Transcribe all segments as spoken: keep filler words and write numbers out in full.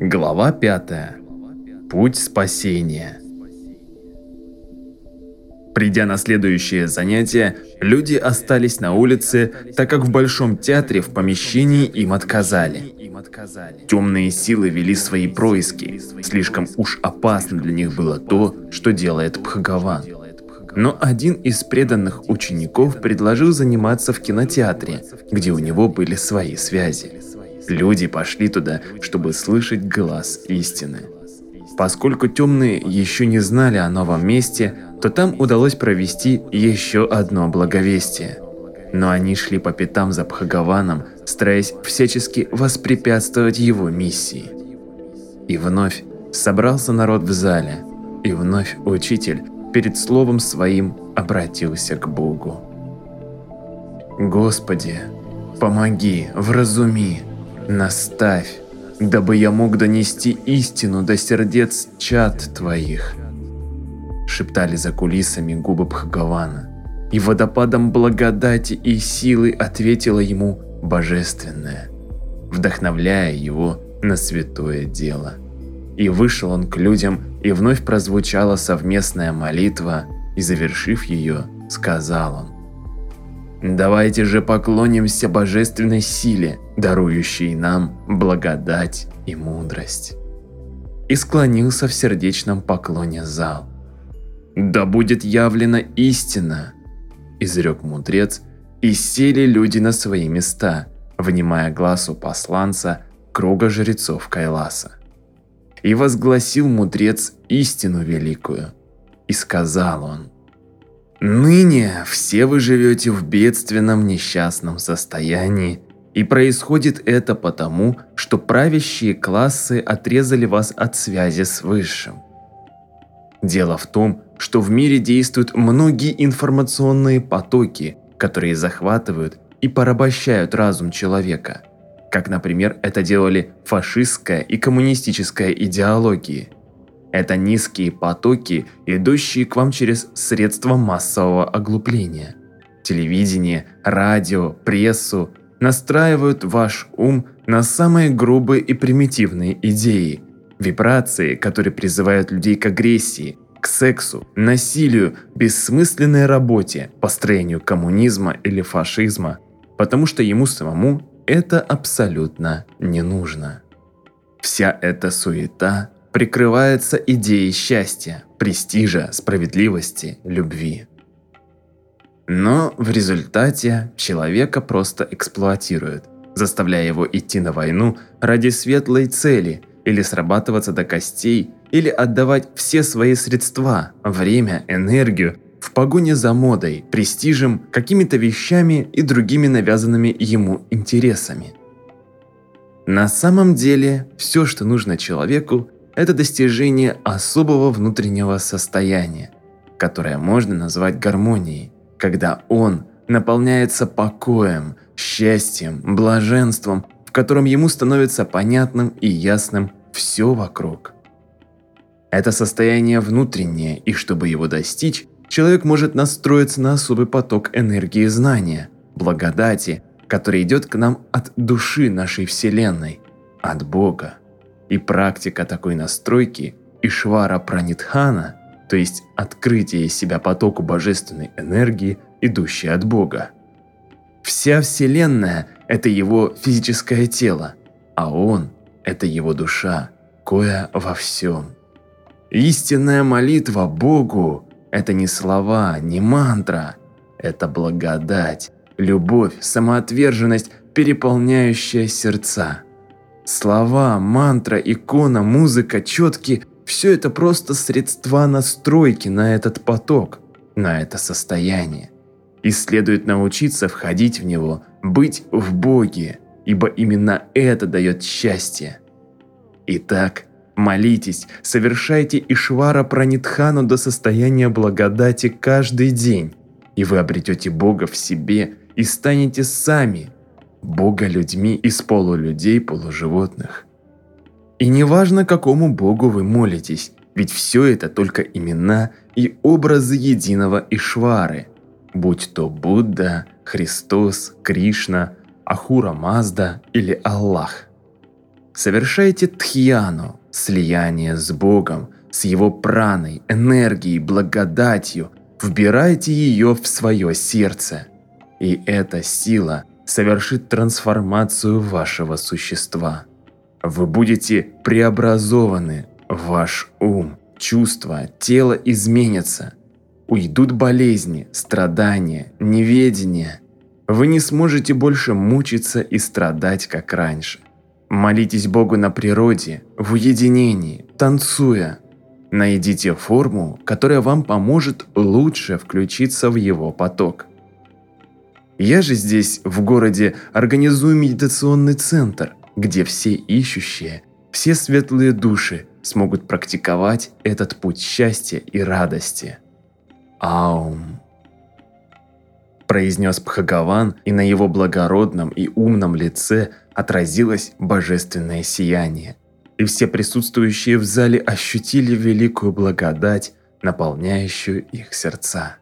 Глава пятая. Путь спасения. Придя на следующее занятие, люди остались на улице, так как в Большом театре в помещении им отказали. Темные силы вели свои происки. Слишком уж опасно для них было то, что делает Бхагаван. Но один из преданных учеников предложил заниматься в кинотеатре, где у него были свои связи. Люди пошли туда, чтобы слышать глас истины. Поскольку темные еще не знали о новом месте, то там удалось провести еще одно благовестие. Но они шли по пятам за Бхагаваном, стараясь всячески воспрепятствовать его миссии. И вновь собрался народ в зале, и вновь учитель перед словом своим обратился к Богу. «Господи, помоги, вразуми, наставь, дабы я мог донести истину до сердец чад Твоих», шептали за кулисами губы Бхагавана, и водопадом благодати и силы ответила ему Божественное, вдохновляя его на святое дело. И вышел он к людям, и вновь прозвучала совместная молитва, и, завершив ее, сказал он: «Давайте же поклонимся божественной силе, дарующей нам благодать и мудрость». И склонился в сердечном поклоне зал. «Да будет явлена истина», – изрек мудрец, и сели люди на свои места, внимая гласу посланца круга жрецов Кайласа. И возгласил мудрец истину великую, и сказал он: «Ныне все вы живете в бедственном несчастном состоянии, и происходит это потому, что правящие классы отрезали вас от связи с Высшим. Дело в том, что в мире действуют многие информационные потоки, которые захватывают и порабощают разум человека, как, например, это делали фашистская и коммунистическая идеологии. Это низкие потоки, идущие к вам через средства массового оглупления. Телевидение, радио, прессу настраивают ваш ум на самые грубые и примитивные идеи, вибрации, которые призывают людей к агрессии, к сексу, насилию, бессмысленной работе, построению коммунизма или фашизма, потому что ему самому это абсолютно не нужно. Вся эта суета прикрывается идеей счастья, престижа, справедливости, любви. Но в результате человека просто эксплуатируют, заставляя его идти на войну ради светлой цели или срабатываться до костей, или отдавать все свои средства, время, энергию в погоне за модой, престижем, какими-то вещами и другими навязанными ему интересами. На самом деле, все, что нужно человеку, это достижение особого внутреннего состояния, которое можно назвать гармонией, когда он наполняется покоем, счастьем, блаженством, в котором ему становится понятным и ясным все вокруг. Это состояние внутреннее, и чтобы его достичь, человек может настроиться на особый поток энергии знания, благодати, который идет к нам от души нашей Вселенной, от Бога. И практика такой настройки Ишвара Пранитхана, то есть открытие себя потоку божественной энергии, идущей от Бога. Вся Вселенная – это его физическое тело, а он – это его душа, коя во всем. Истинная молитва Богу – это не слова, не мантра, это благодать, любовь, самоотверженность, переполняющая сердца. Слова, мантра, икона, музыка, четки – все это просто средства настройки на этот поток, на это состояние. И следует научиться входить в него, быть в Боге, ибо именно это дает счастье. Итак, молитесь, совершайте Ишвара Пранитхану до состояния благодати каждый день, и вы обретете Бога в себе и станете сами Бога людьми из полулюдей, полуживотных. И неважно, какому Богу вы молитесь, ведь все это только имена и образы единого Ишвары, будь то Будда, Христос, Кришна, Ахура Мазда или Аллах. Совершайте тхьяну, слияние с Богом, с Его праной, энергией, благодатью. Вбирайте ее в свое сердце. И эта сила совершит трансформацию вашего существа. Вы будете преобразованы, ваш ум, чувства, тело изменятся. Уйдут болезни, страдания, неведение. Вы не сможете больше мучиться и страдать, как раньше. Молитесь Богу на природе, в уединении, танцуя. Найдите форму, которая вам поможет лучше включиться в Его поток. Я же здесь, в городе, организую медитационный центр, где все ищущие, все светлые души смогут практиковать этот путь счастья и радости. Аум. Произнес Бхагаван, и на его благородном и умном лице отразилось божественное сияние. И все присутствующие в зале ощутили великую благодать, наполняющую их сердца.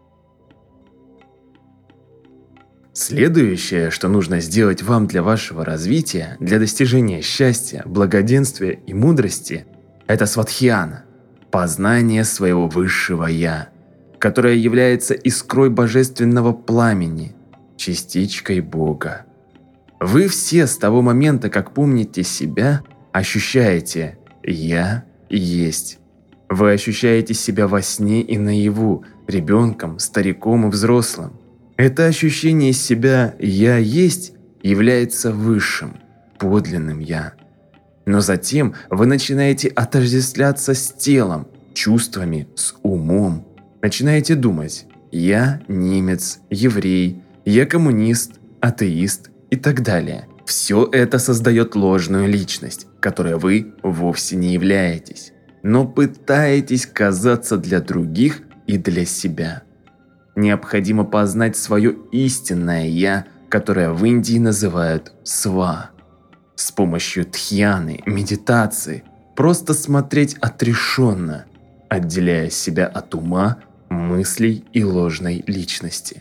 Следующее, что нужно сделать вам для вашего развития, для достижения счастья, благоденствия и мудрости, это сватхьяна, познание своего высшего «Я», которое является искрой божественного пламени, частичкой Бога. Вы все с того момента, как помните себя, ощущаете «Я есть». Вы ощущаете себя во сне и наяву, ребенком, стариком и взрослым. Это ощущение себя «Я есть» является высшим, подлинным «Я». Но затем вы начинаете отождествляться с телом, чувствами, с умом. Начинаете думать «Я немец, еврей, я коммунист, атеист» и так далее. Все это создает ложную личность, которой вы вовсе не являетесь, но пытаетесь казаться для других и для себя. Необходимо познать свое истинное «Я», которое в Индии называют «сва». С помощью тхьяны, медитации, просто смотреть отрешенно, отделяя себя от ума, мыслей и ложной личности.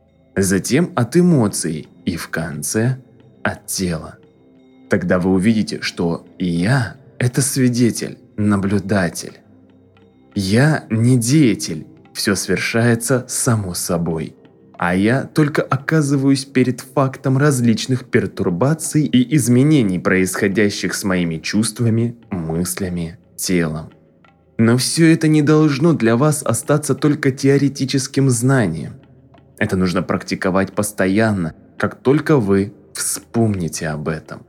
Затем от эмоций и в конце от тела. Тогда вы увидите, что «Я» – это свидетель, наблюдатель. «Я» не деятель, все свершается само собой. А я только оказываюсь перед фактом различных пертурбаций и изменений, происходящих с моими чувствами, мыслями, телом. Но все это не должно для вас остаться только теоретическим знанием. Это нужно практиковать постоянно, как только вы вспомните об этом.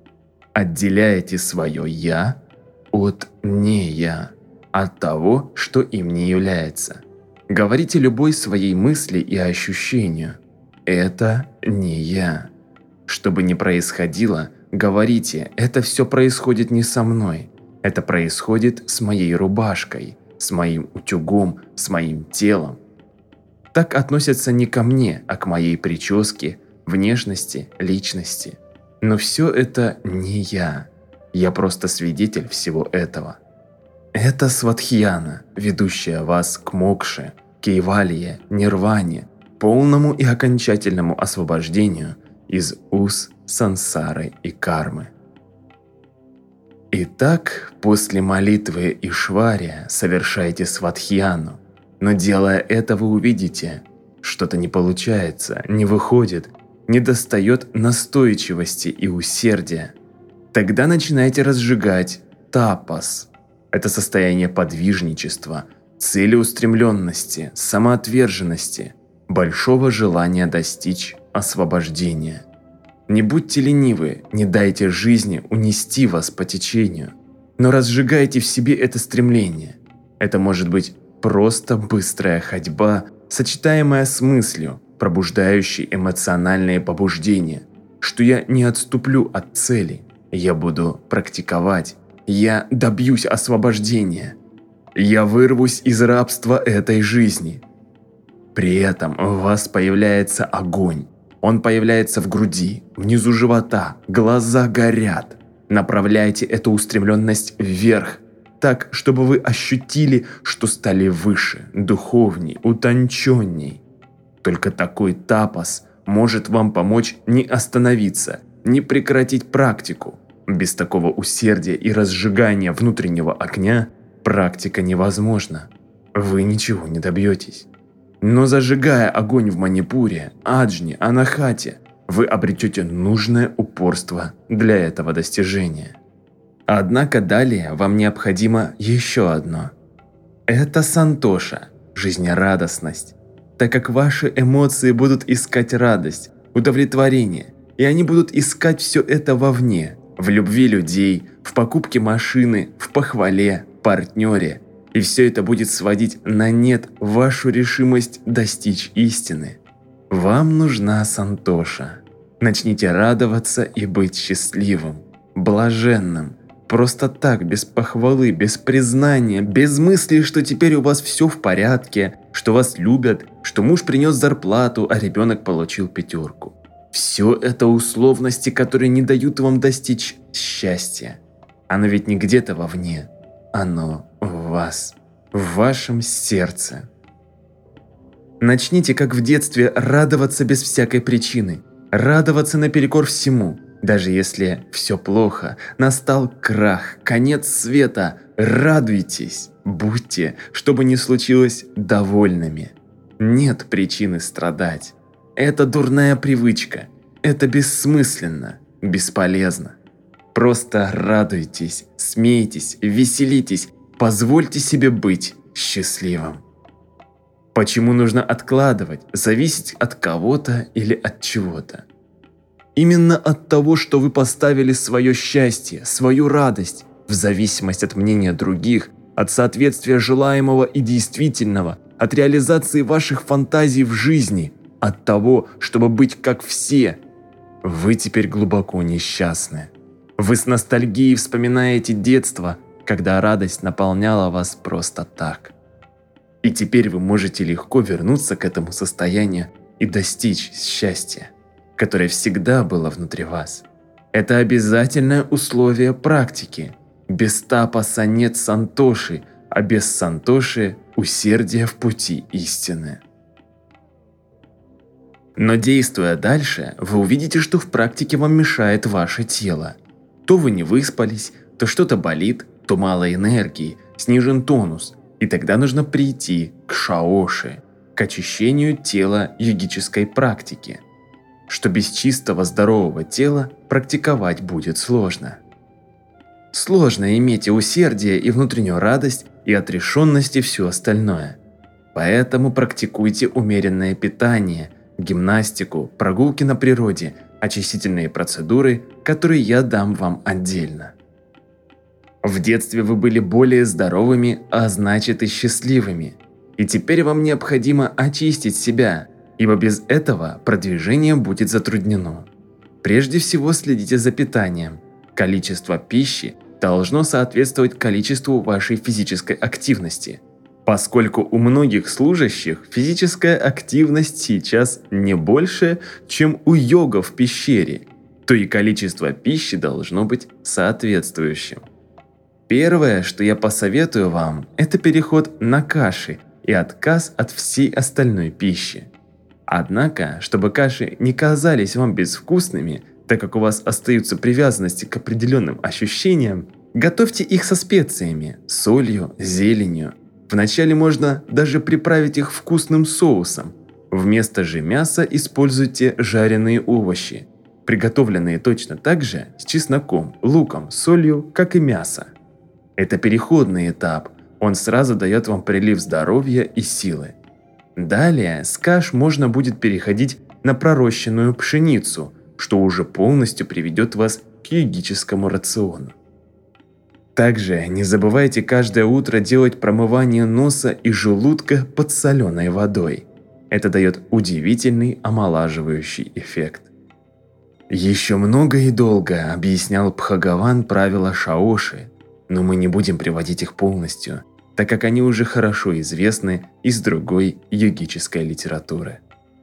Отделяете свое «я» от «не я», от того, что им не является. Говорите любой своей мысли и ощущению «это не я». Что бы ни происходило, говорите «это все происходит не со мной». Это происходит с моей рубашкой, с моим утюгом, с моим телом. Так относятся не ко мне, а к моей прическе, внешности, личности. Но все это не я. Я просто свидетель всего этого. Это сватхьяна, ведущая вас к мокше, кейвалье, нирване, полному и окончательному освобождению из уз сансары и кармы. Итак, после молитвы Ишвария совершайте сватхьяну, но делая это, вы увидите, что-то не получается, не выходит, недостает настойчивости и усердия. Тогда начинайте разжигать тапас. Это состояние подвижничества, целеустремленности, самоотверженности, большого желания достичь освобождения. Не будьте ленивы, не дайте жизни унести вас по течению, но разжигайте в себе это стремление. Это может быть просто быстрая ходьба, сочетаемая с мыслью, пробуждающей эмоциональные побуждения, что я не отступлю от цели, я буду практиковать, я добьюсь освобождения, я вырвусь из рабства этой жизни. При этом у вас появляется огонь. Он появляется в груди, внизу живота, глаза горят. Направляйте эту устремленность вверх, так, чтобы вы ощутили, что стали выше, духовней, утонченней. Только такой тапас может вам помочь не остановиться, не прекратить практику, Без такого усердия и разжигания внутреннего огня практика невозможна. Вы ничего не добьетесь. Но зажигая огонь в Манипуре, Аджни, Анахате, вы обретете нужное упорство для этого достижения. Однако далее вам необходимо еще одно. Это сантоша, жизнерадостность, так как ваши эмоции будут искать радость, удовлетворение, и они будут искать все это вовне, в любви людей, в покупке машины, в похвале, партнере, и все это будет сводить на нет вашу решимость достичь истины. Вам нужна сантоша. Начните радоваться и быть счастливым, блаженным, просто так, без похвалы, без признания, без мысли, что теперь у вас все в порядке, что вас любят, что муж принес зарплату, а ребенок получил пятерку. Все это условности, которые не дают вам достичь счастья. Оно ведь не где-то вовне, оно в вас, в вашем сердце. Начните, как в детстве, радоваться без всякой причины, радоваться наперекор всему. Даже если все плохо, настал крах, конец света, радуйтесь, будьте, что бы ни случилось, довольными. Нет причины страдать. Это дурная привычка, это бессмысленно, бесполезно. Просто радуйтесь, смейтесь, веселитесь, позвольте себе быть счастливым. Почему нужно откладывать, зависеть от кого-то или от чего-то? Именно от того, что вы поставили свое счастье, свою радость в зависимость от мнения других, от соответствия желаемого и действительного, от реализации ваших фантазий в жизни, от того, чтобы быть как все. Вы теперь глубоко несчастны. Вы с ностальгией вспоминаете детство, когда радость наполняла вас просто так. И теперь вы можете легко вернуться к этому состоянию и достичь счастья, которое всегда было внутри вас. Это обязательное условие практики. Без тапаса нет сантоши, а без сантоши – усердие в пути истины. Но действуя дальше, вы увидите, что в практике вам мешает ваше тело. То вы не выспались, то что-то болит, то мало энергии, снижен тонус, и тогда нужно прийти к шаоши, к очищению тела йогической практики, что без чистого здорового тела практиковать будет сложно. Сложно иметь и усердие, и внутреннюю радость, и отрешенность, и все остальное. Поэтому практикуйте умеренное питание, гимнастику, прогулки на природе, очистительные процедуры, которые я дам вам отдельно. В детстве вы были более здоровыми, а значит и счастливыми. И теперь вам необходимо очистить себя, ибо без этого продвижение будет затруднено. Прежде всего следите за питанием. Количество пищи должно соответствовать количеству вашей физической активности. Поскольку у многих служащих физическая активность сейчас не больше, чем у йога в пещере, то и количество пищи должно быть соответствующим. Первое, что я посоветую вам, это переход на каши и отказ от всей остальной пищи. Однако, чтобы каши не казались вам безвкусными, так как у вас остаются привязанности к определенным ощущениям, готовьте их со специями, солью, зеленью. Вначале можно даже приправить их вкусным соусом. Вместо же мяса используйте жареные овощи, приготовленные точно так же с чесноком, луком, солью, как и мясо. Это переходный этап, он сразу дает вам прилив здоровья и силы. Далее с каш можно будет переходить на пророщенную пшеницу, что уже полностью приведет вас к йогическому рациону. Также не забывайте каждое утро делать промывание носа и желудка под соленой водой. Это дает удивительный омолаживающий эффект. Еще много и долго объяснял Бхагаван правила шаоши, но мы не будем приводить их полностью, так как они уже хорошо известны из другой йогической литературы.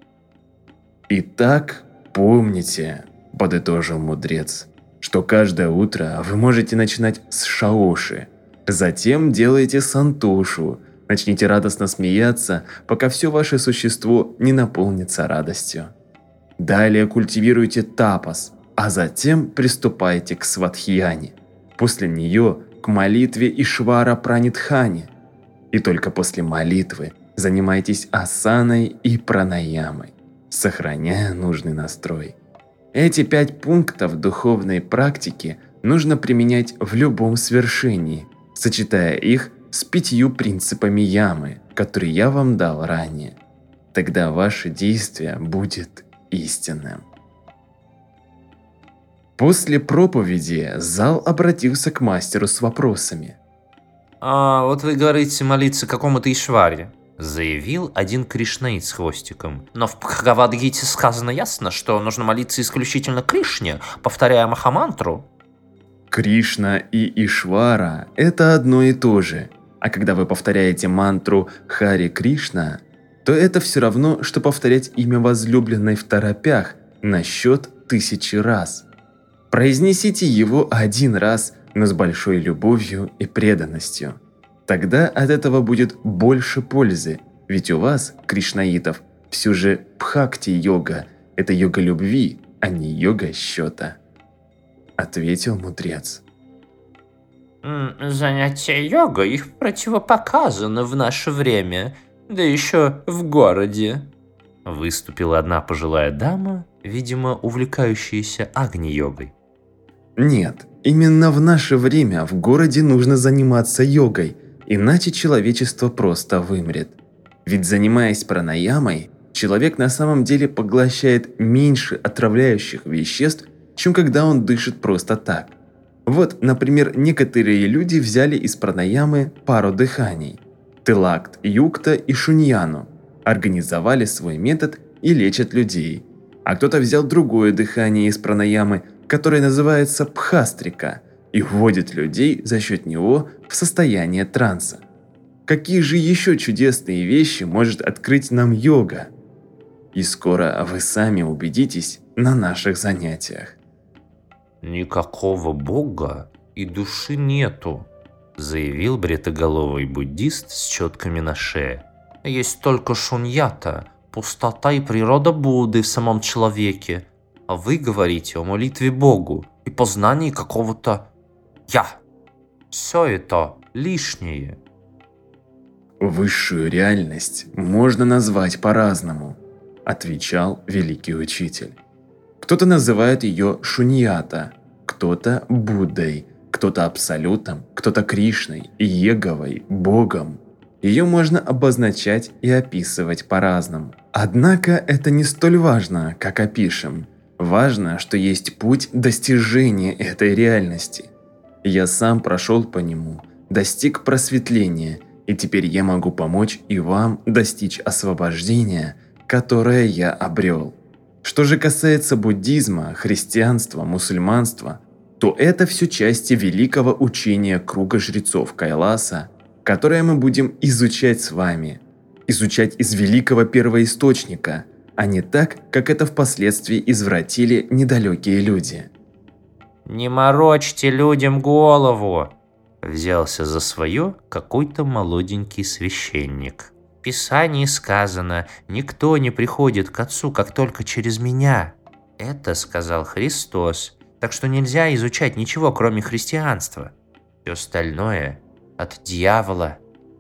Итак, помните, подытожил мудрец, что каждое утро вы можете начинать с шаоши, затем делайте сантошу, начните радостно смеяться, пока все ваше существо не наполнится радостью. Далее культивируйте тапас, а затем приступайте к свадхияне. После нее к молитве Ишвара Пранитхане. И только после молитвы занимайтесь асаной и пранаямой, сохраняя нужный настрой. Эти пять пунктов духовной практики нужно применять в любом свершении, сочетая их с пятью принципами ямы, которые я вам дал ранее. Тогда ваше действие будет истинным. После проповеди зал обратился к мастеру с вопросами. А вот вы говорите молиться какому-то Ишваре, заявил один кришнаит с хвостиком. Но в Бхагавад-гите сказано ясно, что нужно молиться исключительно Кришне, повторяя Махамантру. Кришна и Ишвара – это одно и то же. А когда вы повторяете мантру Хари Кришна, то это все равно, что повторять имя возлюбленной в торопях на счет тысячи раз. Произнесите его один раз, но с большой любовью и преданностью. Тогда от этого будет больше пользы, ведь у вас, кришнаитов, все же бхакти-йога – это йога любви, а не йога счета. Ответил мудрец. Занятия йогой противопоказаны в наше время, да еще в городе. Выступила одна пожилая дама, видимо, увлекающаяся агни-йогой. Нет, именно в наше время в городе нужно заниматься йогой, иначе человечество просто вымрет. Ведь занимаясь пранаямой, человек на самом деле поглощает меньше отравляющих веществ, чем когда он дышит просто так. Вот, например, некоторые люди взяли из пранаямы пару дыханий – Тилакт, Юкта и Шуньяну, организовали свой метод и лечат людей. А кто-то взял другое дыхание из пранаямы, которое называется Пхастрика, и вводит людей за счет него в состояние транса. Какие же еще чудесные вещи может открыть нам йога? И скоро вы сами убедитесь на наших занятиях. Никакого бога и души нету, заявил бритоголовый буддист с четками на шее. Есть только шуньята, пустота и природа Будды в самом человеке. А вы говорите о молитве Богу и познании какого-то «я». Все это лишнее. Высшую реальность можно назвать по-разному, отвечал великий учитель. Кто-то называет ее шуньята, кто-то Буддой, кто-то Абсолютом, кто-то Кришной, Еговой, Богом. Ее можно обозначать и описывать по-разному. Однако это не столь важно, как опишем. Важно, что есть путь достижения этой реальности. Я сам прошел по нему, достиг просветления, и теперь я могу помочь и вам достичь освобождения, которое я обрел. Что же касается буддизма, христианства, мусульманства, то это все части великого учения круга жрецов Кайласа, которое мы будем изучать с вами. Изучать из великого первоисточника, а не так, как это впоследствии извратили недалекие люди. «Не морочьте людям голову!» – взялся за свое какой-то молоденький священник. В Писании сказано: «Никто не приходит к Отцу, как только через меня». Это сказал Христос, так что нельзя изучать ничего, кроме христианства. Все остальное от дьявола.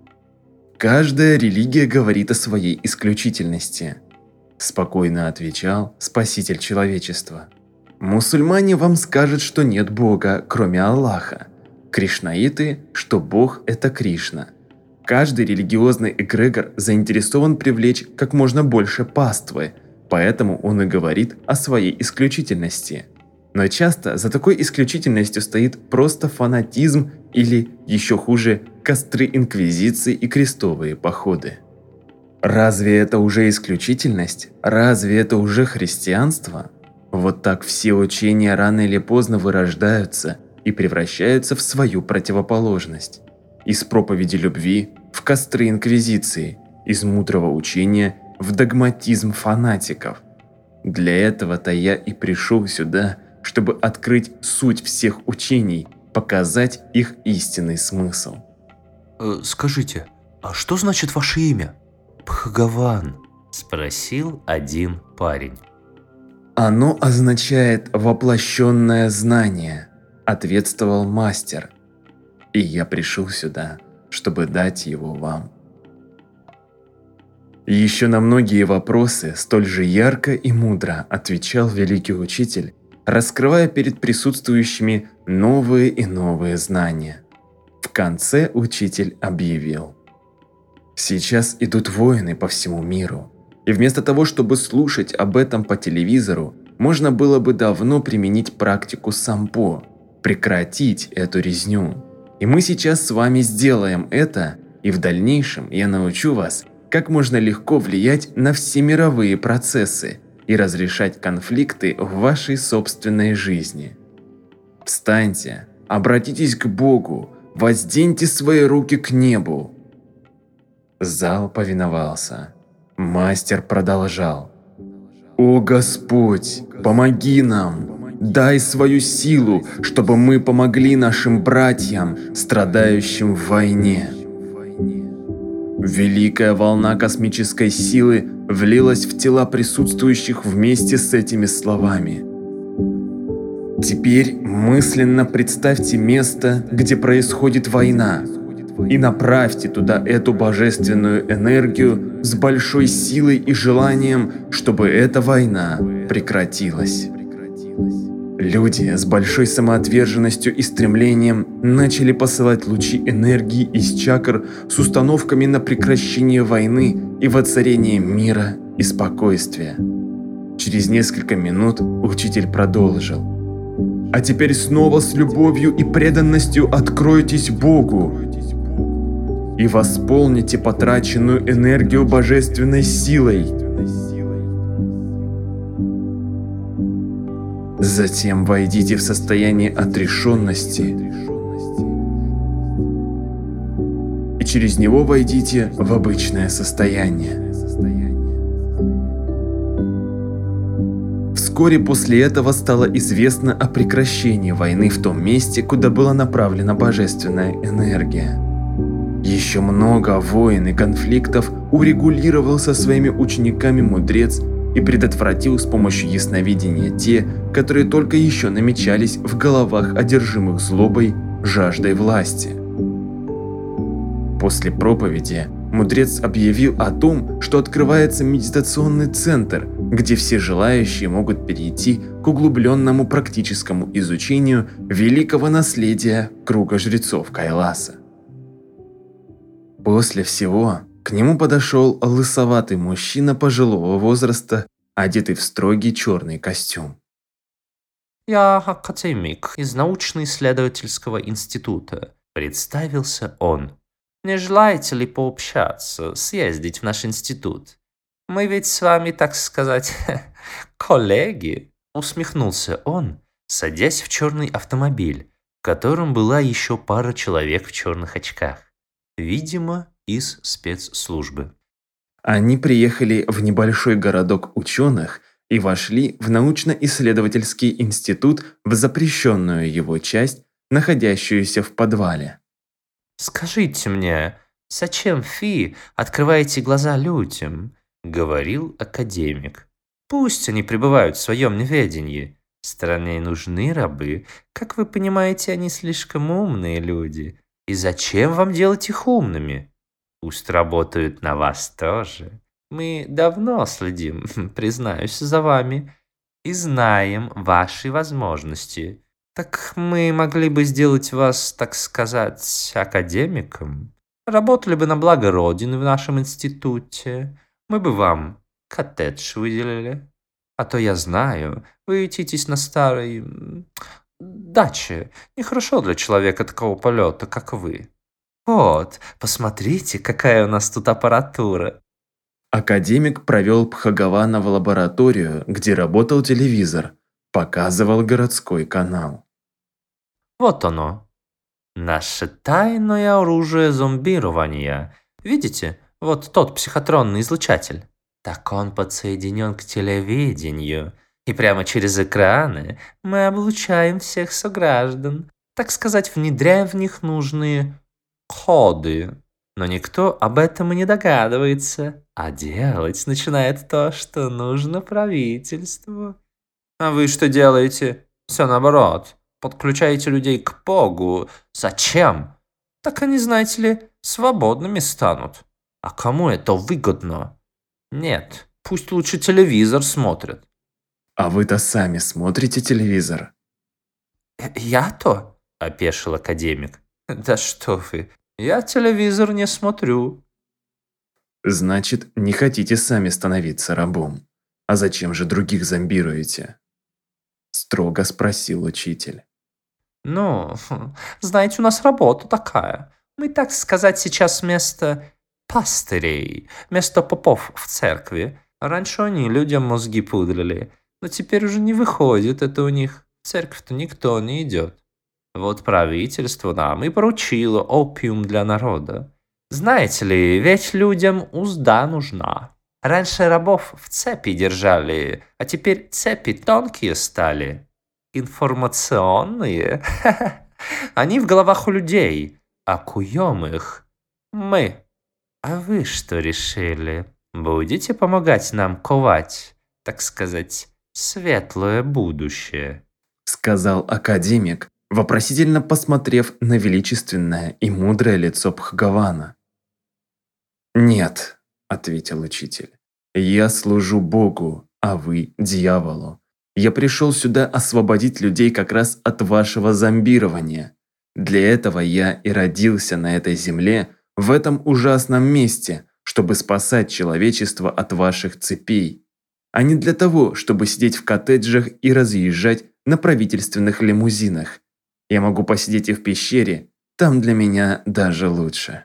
Каждая религия говорит о своей исключительности, спокойно отвечал Спаситель человечества. Мусульмане вам скажут, что нет Бога, кроме Аллаха. Кришнаиты, что Бог – это Кришна. Каждый религиозный эгрегор заинтересован привлечь как можно больше паствы, поэтому он и говорит о своей исключительности. Но часто за такой исключительностью стоит просто фанатизм или, еще хуже, костры инквизиции и крестовые походы. Разве это уже исключительность? Разве это уже христианство? Вот так все учения рано или поздно вырождаются и превращаются в свою противоположность. Из проповеди любви в костры инквизиции, из мудрого учения в догматизм фанатиков. Для этого-то я и пришел сюда, чтобы открыть суть всех учений, показать их истинный смысл. Э, скажите, а что значит ваше имя? Бхагаван, спросил один парень. Оно означает «воплощенное знание», ответствовал мастер. И я пришел сюда, чтобы дать его вам. Еще на многие вопросы столь же ярко и мудро отвечал великий учитель, раскрывая перед присутствующими новые и новые знания. В конце учитель объявил: «Сейчас идут войны по всему миру, и вместо того, чтобы слушать об этом по телевизору, можно было бы давно применить практику сампо, прекратить эту резню. И мы сейчас с вами сделаем это, и в дальнейшем я научу вас, как можно легко влиять на всемировые процессы и разрешать конфликты в вашей собственной жизни. Встаньте, обратитесь к Богу, возденьте свои руки к небу». Зал повиновался. Мастер продолжал: «О Господь, помоги нам, дай свою силу, чтобы мы помогли нашим братьям, страдающим в войне». Великая волна космической силы влилась в тела присутствующих вместе с этими словами. Теперь мысленно представьте место, где происходит война, и направьте туда эту божественную энергию с большой силой и желанием, чтобы эта война прекратилась. Люди с большой самоотверженностью и стремлением начали посылать лучи энергии из чакр с установками на прекращение войны и воцарение мира и спокойствия. Через несколько минут учитель продолжил: «А теперь снова с любовью и преданностью откройтесь Богу и восполните потраченную энергию божественной силой. Затем войдите в состояние отрешенности, и через него войдите в обычное состояние. Вскоре после этого стало известно о прекращении войны в том месте, куда была направлена божественная энергия. Еще много войн и конфликтов урегулировал со своими учениками мудрец и предотвратил с помощью ясновидения те, которые только еще намечались в головах одержимых злобой, жаждой власти. После проповеди мудрец объявил о том, что открывается медитационный центр, где все желающие могут перейти к углубленному практическому изучению великого наследия круга жрецов Кайласа. После всего к нему подошел лысоватый мужчина пожилого возраста, одетый в строгий черный костюм. «Я академик из научно-исследовательского института», – представился он. «Не желаете ли пообщаться, съездить в наш институт? Мы ведь с вами, так сказать, коллеги», – усмехнулся он, садясь в черный автомобиль, в котором была еще пара человек в черных очках. Видимо, из спецслужбы. Они приехали в небольшой городок ученых и вошли в научно-исследовательский институт в запрещенную его часть, находящуюся в подвале. «Скажите мне, зачем, Фи, открываете глаза людям?» – говорил академик. «Пусть они пребывают в своем неведении. Стране нужны рабы. Как вы понимаете, они слишком умные люди. И зачем вам делать их умными? Пусть работают на вас тоже. Мы давно следим, признаюсь, за вами и знаем ваши возможности. Так мы могли бы сделать вас, так сказать, академиком. Работали бы на благо Родины в нашем институте. Мы бы вам коттедж выделили. А то я знаю, вы ютитесь на старой даче. Нехорошо для человека такого полета, как вы. Вот, посмотрите, какая у нас тут аппаратура». Академик провел Пхагавана в лабораторию, где работал телевизор, показывал городской канал. «Вот оно. Наше тайное оружие зомбирования. Видите, вот тот психотронный излучатель. Так он подсоединен к телевидению. И прямо через экраны мы облучаем всех сограждан. Так сказать, внедряем в них нужные коды. Но никто об этом и не догадывается. А делать начинает то, что нужно правительству. А вы что делаете? Все наоборот. Подключаете людей к Богу. Зачем? Так они, знаете ли, свободными станут. А кому это выгодно? Нет, пусть лучше телевизор смотрят. А вы-то сами смотрите телевизор? Я-то? Опешил академик. Да что вы, я телевизор не смотрю. Значит, не хотите сами становиться рабом. А зачем же других зомбируете? Строго спросил учитель. Ну, знаете, у нас работа такая. Мы, так сказать, сейчас вместо пастырей, вместо попов в церкви. Раньше они людям мозги пудрили, но теперь уже не выходит это у них. В церковь-то никто не идет. Вот правительство нам и поручило опиум для народа. Знаете ли, ведь людям узда нужна. Раньше рабов в цепи держали, а теперь цепи тонкие стали. Информационные. Они в головах у людей, а куем их мы. А вы что решили? Будете помогать нам ковать, так сказать, светлое будущее? Сказал академик, вопросительно посмотрев на величественное и мудрое лицо Пхагавана. «Нет», — ответил учитель, — «я служу Богу, а вы — дьяволу. Я пришел сюда освободить людей как раз от вашего зомбирования. Для этого я и родился на этой земле, в этом ужасном месте, чтобы спасать человечество от ваших цепей, а не для того, чтобы сидеть в коттеджах и разъезжать на правительственных лимузинах. Я могу посидеть и в пещере, там для меня даже лучше».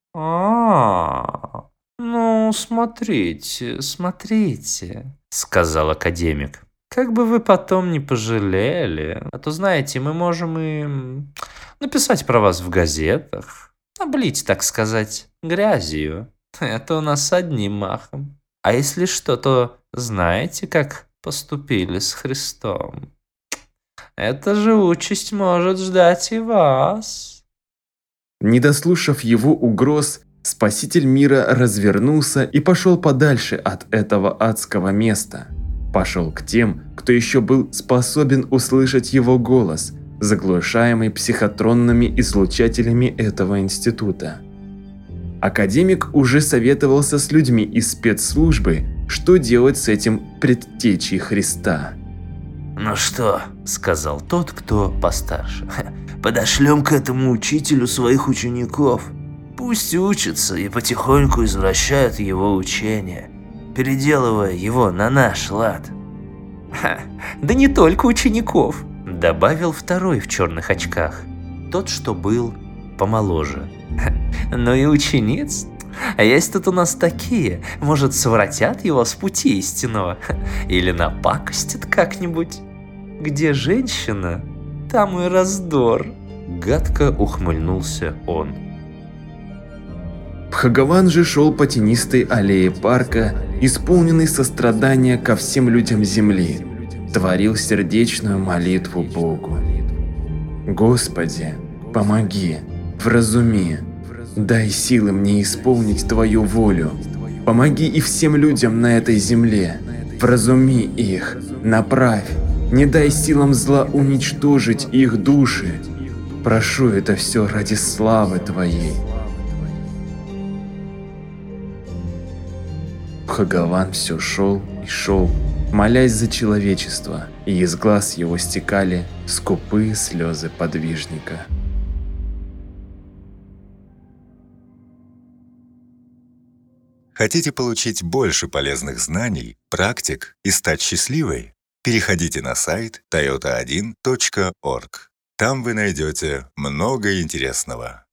А, ну, смотрите, смотрите, сказал академик. Как бы вы потом не пожалели, а то, знаете, мы можем и написать про вас в газетах, облить, так сказать, грязью. Это у нас одним махом. А если что, то знаете, как поступили с Христом? Эта же участь может ждать и вас. Не дослушав его угроз, Спаситель мира развернулся и пошел подальше от этого адского места. Пошел к тем, кто еще был способен услышать его голос, заглушаемый психотронными излучателями этого института. Академик уже советовался с людьми из спецслужбы, что делать с этим предтечей Христа. «Ну что?» – сказал тот, кто постарше. «Подошлем к этому учителю своих учеников. Пусть учатся и потихоньку извращают его учение, переделывая его на наш лад». Ха, «да не только учеников», – добавил второй в черных очках, тот, что был помоложе. «Но и учениц. А есть тут у нас такие, может, совратят его с пути истинного, или напакостят как-нибудь. Где женщина, там и раздор». Гадко ухмыльнулся он. Пхагаван же шел по тенистой аллее парка, исполненный сострадания ко всем людям земли, творил сердечную молитву Богу. «Господи, помоги, вразуми, дай силы мне исполнить Твою волю, помоги и всем людям на этой земле, вразуми их, направь, не дай силам зла уничтожить их души. Прошу это все ради славы Твоей». Пхагаван все шел и шел, молясь за человечество, и из глаз его стекали скупые слезы подвижника. Хотите получить больше полезных знаний, практик и стать счастливой? Переходите на сайт тойота один точка орг. Там вы найдете много интересного.